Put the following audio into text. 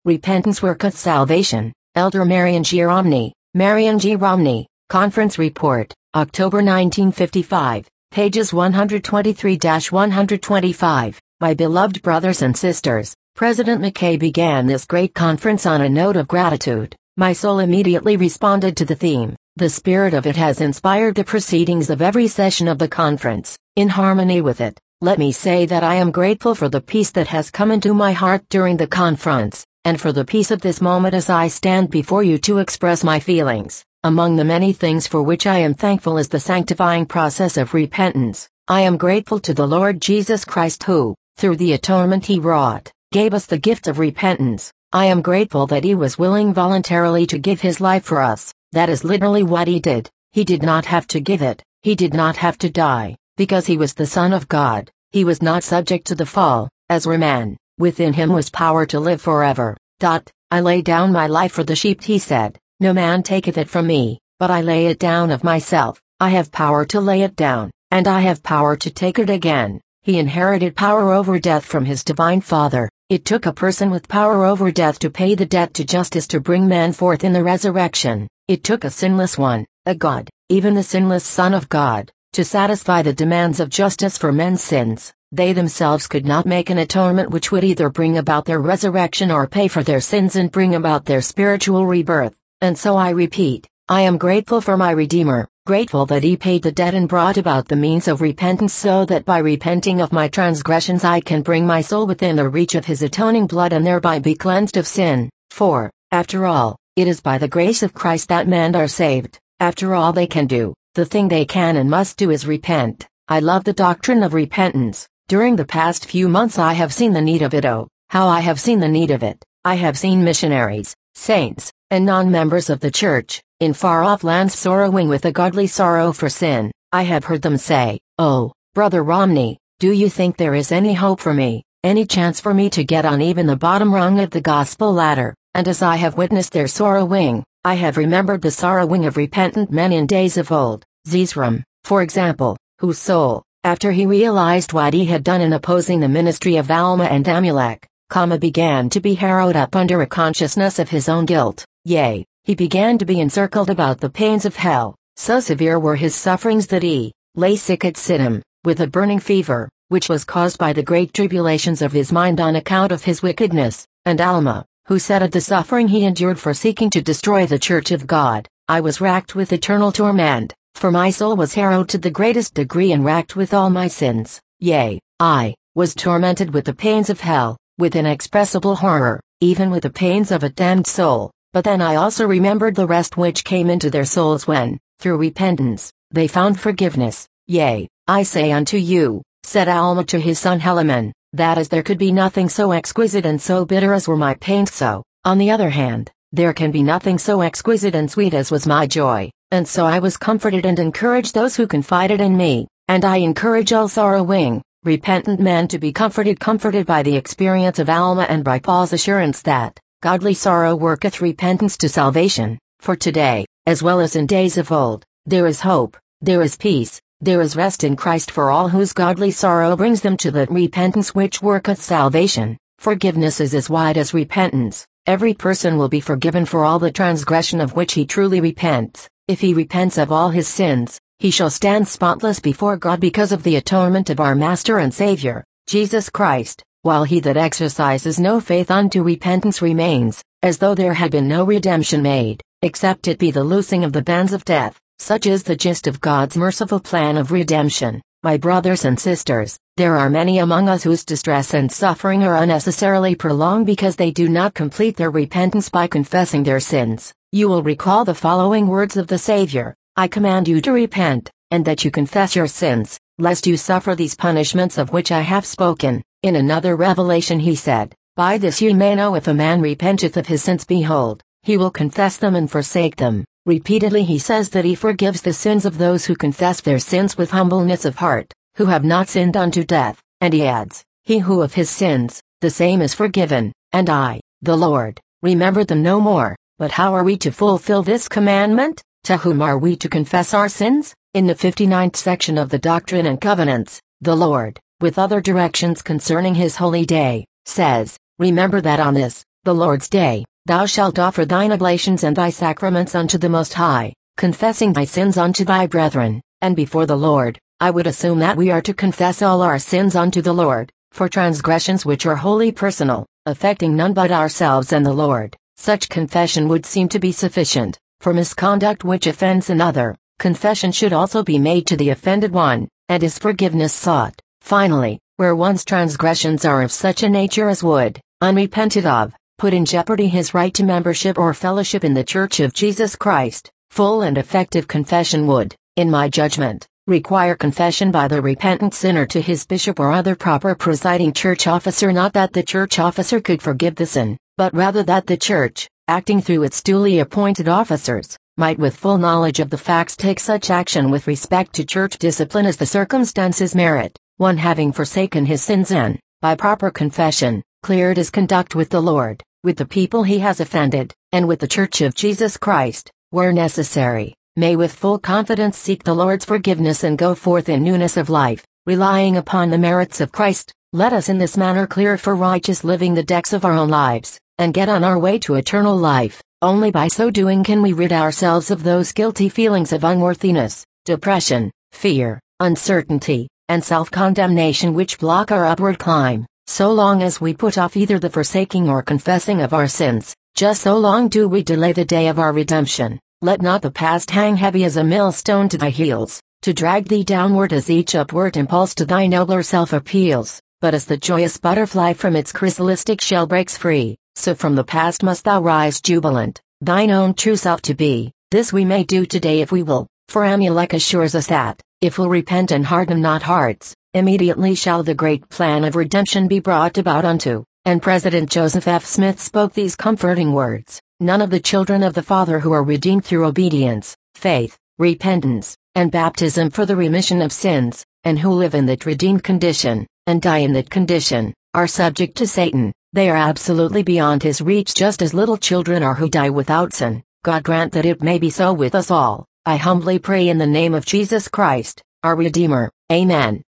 Repentance Worketh Salvation. Elder Marion G. Romney. Marion G. Romney. Conference Report, October 1955, pages 123-125. My beloved brothers and sisters, President McKay began this great conference on a note of gratitude. My soul immediately responded to the theme. The spirit of it has inspired the proceedings of every session of the conference. In harmony with it, let me say that I am grateful for the peace that has come into my heart during the conference, and for the peace of this moment as I stand before you to express my feelings. Among the many things for which I am thankful is the sanctifying process of repentance. I am grateful to the Lord Jesus Christ who, through the atonement he wrought, gave us the gift of repentance. I am grateful that he was willing voluntarily to give his life for us. That is literally what he did. He did not have to give it. He did not have to die, because he was the Son of God. He was not subject to the fall, as were man. Within him was power to live forever. I lay down my life for the sheep, he said. No man taketh it from me, but I lay it down of myself. I have power to lay it down, and I have power to take it again. He inherited power over death from his divine Father. It took a person with power over death to pay the debt to justice to bring man forth in the resurrection. It took a sinless one, a God, even the sinless Son of God, to satisfy the demands of justice for men's sins. They themselves could not make an atonement which would either bring about their resurrection or pay for their sins and bring about their spiritual rebirth. And so I repeat, I am grateful for my Redeemer, grateful that he paid the debt and brought about the means of repentance so that by repenting of my transgressions I can bring my soul within the reach of his atoning blood and thereby be cleansed of sin. For, after all, it is by the grace of Christ that men are saved. After all they can do, the thing they can and must do is repent. I love the doctrine of repentance. During the past few months I have seen the need of it. Oh, how I have seen the need of it. I have seen missionaries, saints, and non-members of the church, in far-off lands sorrowing with a godly sorrow for sin. I have heard them say, "Oh, Brother Romney, do you think there is any hope for me, any chance for me to get on even the bottom rung of the gospel ladder?" And as I have witnessed their sorrowing, I have remembered the sorrowing of repentant men in days of old. Zeezrom, for example, whose soul, after he realized what he had done in opposing the ministry of Alma and Amulek, began to be harrowed up under a consciousness of his own guilt. Yea, he began to be encircled about the pains of hell. So severe were his sufferings that he lay sick at Siddim, with a burning fever, which was caused by the great tribulations of his mind on account of his wickedness. And Alma, who said of the suffering he endured for seeking to destroy the church of God, "I was racked with eternal torment, for my soul was harrowed to the greatest degree and racked with all my sins. Yea, I was tormented with the pains of hell, with inexpressible horror, even with the pains of a damned soul." But then I also remembered the rest which came into their souls when, through repentance, they found forgiveness. "Yea, I say unto you," said Alma to his son Helaman, "that as there could be nothing so exquisite and so bitter as were my pains, so, on the other hand, there can be nothing so exquisite and sweet as was my joy. And so I was comforted and encouraged those who confided in me, and I encourage all sorrowing, repentant men to be comforted by the experience of Alma and by Paul's assurance that godly sorrow worketh repentance to salvation. For today, as well as in days of old, there is hope, there is peace, there is rest in Christ for all whose godly sorrow brings them to that repentance which worketh salvation. Forgiveness is as wide as repentance. Every person will be forgiven for all the transgression of which he truly repents. If he repents of all his sins, he shall stand spotless before God because of the atonement of our Master and Savior, Jesus Christ, while he that exercises no faith unto repentance remains, as though there had been no redemption made, except it be the loosing of the bands of death. Such is the gist of God's merciful plan of redemption. My brothers and sisters, there are many among us whose distress and suffering are unnecessarily prolonged because they do not complete their repentance by confessing their sins. You will recall the following words of the Savior: "I command you to repent, and that you confess your sins, lest you suffer these punishments of which I have spoken." In another revelation he said, "By this ye may know if a man repenteth of his sins, behold, he will confess them and forsake them." Repeatedly he says that he forgives the sins of those who confess their sins with humbleness of heart, who have not sinned unto death, and he adds, "He who of his sins, the same is forgiven, and I, the Lord, remember them no more." But how are we to fulfill this commandment? To whom are we to confess our sins? In the 59th section of the Doctrine and Covenants, the Lord, with other directions concerning his holy day, says, "Remember that on this the Lord's day, thou shalt offer thine oblations and thy sacraments unto the Most High, confessing thy sins unto thy brethren, and before the Lord. I would assume that we are to confess all our sins unto the Lord, for transgressions which are wholly personal, affecting none but ourselves and the Lord. Such confession would seem to be sufficient. For misconduct which offends another, confession should also be made to the offended one, and his forgiveness sought. Finally, where one's transgressions are of such a nature as would, unrepented of, put in jeopardy his right to membership or fellowship in the Church of Jesus Christ, full and effective confession would, in my judgment, require confession by the repentant sinner to his bishop or other proper presiding church officer. Not that the church officer could forgive the sin, but rather that the church, acting through its duly appointed officers, might with full knowledge of the facts take such action with respect to church discipline as the circumstances merit, one having forsaken his sins and, by proper confession, cleared his conduct with the Lord, with the people he has offended, and with the Church of Jesus Christ, where necessary, may with full confidence seek the Lord's forgiveness and go forth in newness of life, relying upon the merits of Christ. Let us in this manner clear for righteous living the decks of our own lives, and get on our way to eternal life. Only by so doing can we rid ourselves of those guilty feelings of unworthiness, depression, fear, uncertainty, and self-condemnation which block our upward climb. So long as we put off either the forsaking or confessing of our sins, just so long do we delay the day of our redemption. Let not the past hang heavy as a millstone to thy heels, to drag thee downward as each upward impulse to thy nobler self appeals, but as the joyous butterfly from its chrysalistic shell breaks free, so from the past must thou rise jubilant, thine own true self to be. This we may do today if we will, for Amulek assures us that, if we'll repent and harden not hearts, immediately shall the great plan of redemption be brought about unto. And President Joseph F. Smith spoke these comforting words: none of the children of the Father who are redeemed through obedience, faith, repentance, and baptism for the remission of sins, and who live in that redeemed condition, and die in that condition, are subject to Satan. They are absolutely beyond his reach, just as little children are who die without sin. God grant that it may be so with us all. I humbly pray in the name of Jesus Christ, our Redeemer. Amen.